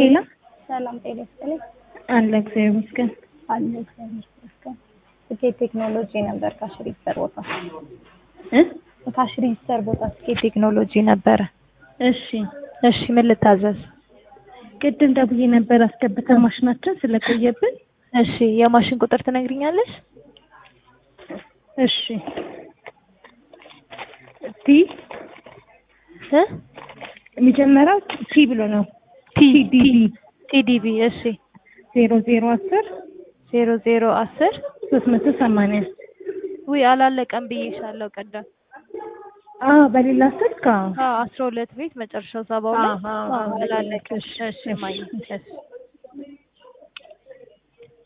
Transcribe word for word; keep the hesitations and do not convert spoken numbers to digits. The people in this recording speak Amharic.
ሄሎ ሰላም ጤና ይስጥልኝ። አለ እግዚአብሔር ይመስገን። አለ እግዚአብሔር ይመስገን። ስኬት ቴክኖሎጂ ነበር ካሽ ሬጂስተር ቦታ እ ካሽ ሬጂስተር ቦታ ስኬት ቴክኖሎጂ ነበር። እሺ እሺ ምን ልታዘዝ? ቅድም ደውዬ ነበር አስገብተን ማሽናችን ስለቆየብን። እሺ የማሽን ቁጥር ትነግሪኛለሽ? እሺ ቲ እ የሚጀምረው ቲ ብሎ ነው። ቲ ቲዲቢ ቲዲቢ እሺ ዜሮ ዜሮ አስር ዜሮ ዜሮ አስር ሶስት መቶ ሰማንያ ውይ አላለቀም ብዬሻለሁ ቀደም። አዎ በሌላ ስልክ አዎ አዎ አስራ ሁለት ቤት መጨረሻው ሰባ ሁለት አዎ አዎ አላለቀም። እሺ እሺ ማይ እሺ